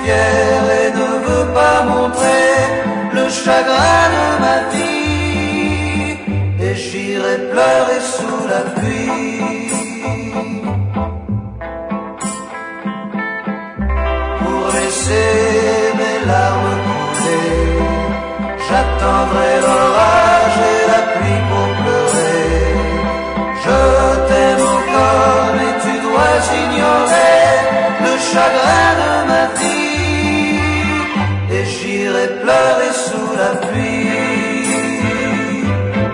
fière et ne veut pas montrer le chagrin de ma vie, et j'irai pleurer sous la pluie. Pour laisser mes larmes couler, j'attendrai l'orage et la pluie pour pleurer. Je t'aime encore, mais tu dois ignorer le chagrin de ma vie, et j'irai pleurer sous la pluie.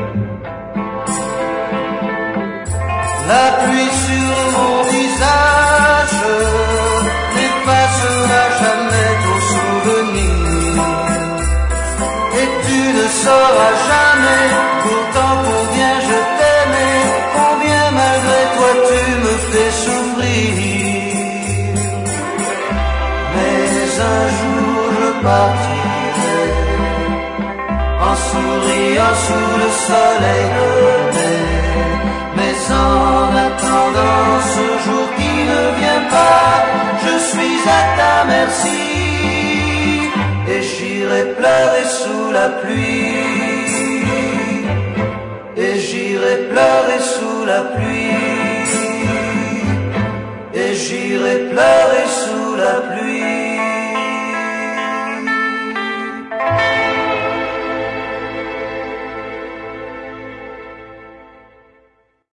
La pluie sur mon visage n'effacera jamais ton souvenir, et tu ne sauras jamais pourtant combien je t'aimais, combien malgré toi tu me fais souffrir. Mais un jour je partirai en souriant sous le soleil de mai. Mais en attendant ce jour qui ne vient pas, je suis à ta merci, et j'irai pleurer sous la pluie, et j'irai pleurer sous la pluie, et j'irai pleurer sous la pluie.